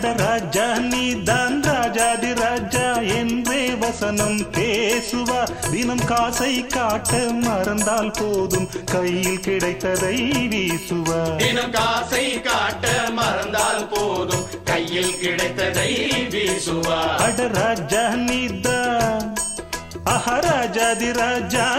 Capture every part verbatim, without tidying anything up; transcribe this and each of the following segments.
ராஜா நீதான் ராஜாதி ராஜா என்றே வசனம் பேசுவார். தினம் காசை காட்ட மறந்தால் போதும் கையில் கிடைத்ததை வீசுவார். தினம் காசை காட்ட மறந்தால் போதும் கையில் கிடைத்ததை வீசுவார். அட ராஜா நீதான் ஆஹா ராஜாதி ராஜா.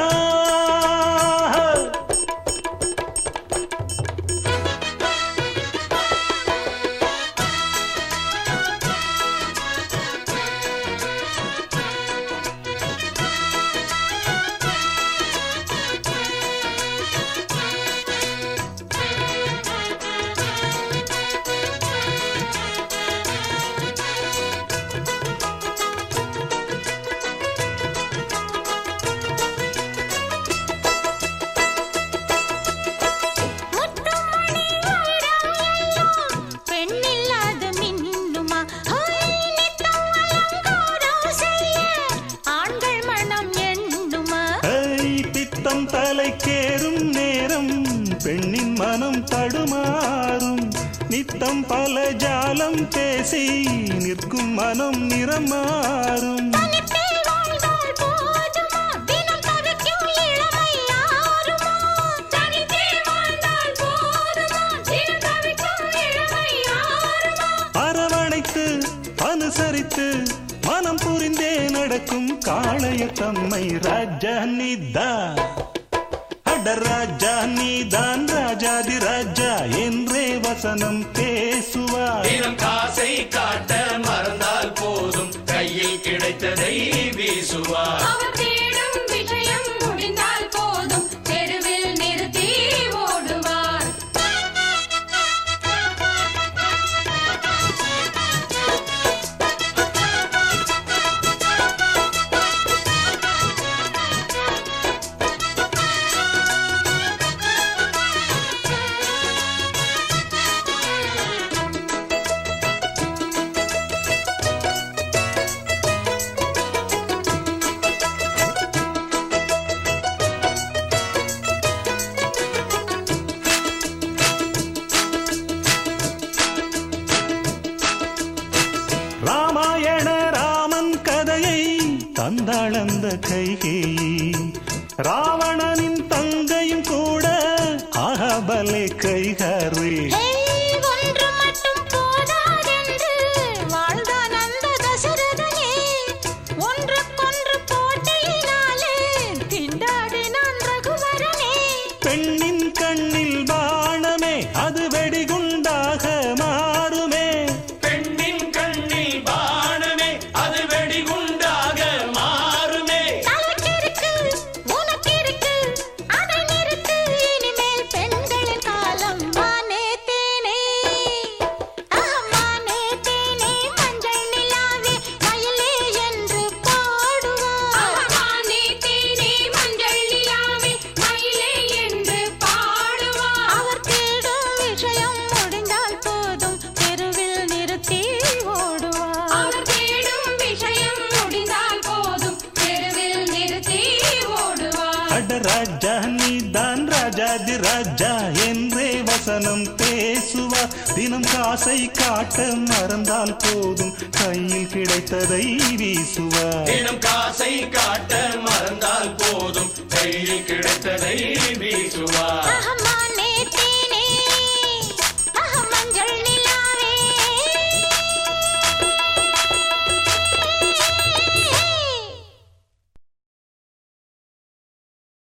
தலைக்கேறும் நேரம் பெண்ணின் மனம் தடுமாறும். நித்தம் பல ஜாலம் பேசி நிற்கும் மனம் நிறமாறும். அரவணைத்து அனுசரித்து மனம் புரிந்தே நடக்கும் காளைய தம்மை ராஜா நீதான். அட ராஜா நீதான் ராஜாதி ராஜா என்றே வசனம் பேசுவார். தினம் காசை காட்ட மறந்தால் போதும் கையில் கிடைத்ததை வீசுவார். அவர் தேடும் விஷயம் முடிந்தால் போதும் தெருவில் நிறுத்தி ஓடுவார். ராமாயண ராமன் கதையை தந்தாளந்த கைகேயி. ராவணனின் தங்கையும் கூட அகபலே கைகாரே. பெண்ணின் கண்ணில் பாணமே அது வெடிகுண்டாக மாறுமே. பெண்ணின் கண்ணில் பாணமே அது வெடிகுண்டாக மாறுமே. பெண்களின் காலம் மானே தேனே மானே தேனே மஞ்சள் நிலாவே மயிலே என்று பாடுவார். மானே தேனே மஞ்சள் நிலாவே மயிலே என்று பாடுவார். அவர் தேடும் விஷயம் முடிந்தால் போதும் தெருவில் நிறுத்தி ஓடுவார். அவர் தேடும் விஷயம் முடிந்தால் போதும் தெருவில் நிறுத்தி ஓடுவார். அட ராஜா நீதான் ராஜாதி ராஜா என்றே வசனம் பேசுவார். தினம் காசை காட்ட மறந்தால் போதும் கையில் கிடைத்ததை வீசுவார். தினம் காசை காட்ட மறந்தால் போதும் கையில் கிடைத்ததை வீசுவார்.